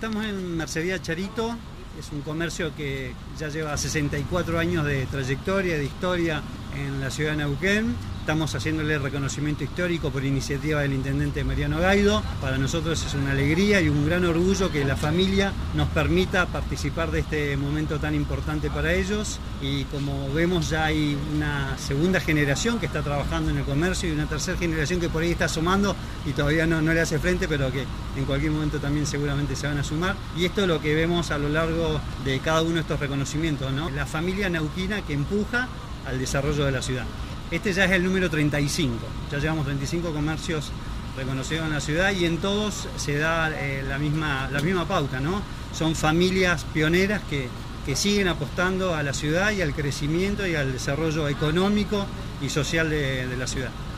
Estamos en Mercería Charito, es un comercio que ya lleva 64 años de trayectoria, de historia en la ciudad de Neuquén. Estamos haciéndole reconocimiento histórico por iniciativa del intendente Mariano Gaido. Para nosotros es una alegría y un gran orgullo que la familia nos permita participar de este momento tan importante para ellos. Y como vemos, ya hay una segunda generación que está trabajando en el comercio y una tercera generación que por ahí está asomando y todavía no le hace frente, pero que en cualquier momento también seguramente se van a sumar. Y esto es lo que vemos a lo largo de cada uno de estos reconocimientos, ¿no? La familia neuquina que empuja al desarrollo de la ciudad. Este ya es el número 35, ya llevamos 35 comercios reconocidos en la ciudad y en todos se da la misma pauta, ¿no? Son familias pioneras que siguen apostando a la ciudad y al crecimiento y al desarrollo económico y social de la ciudad.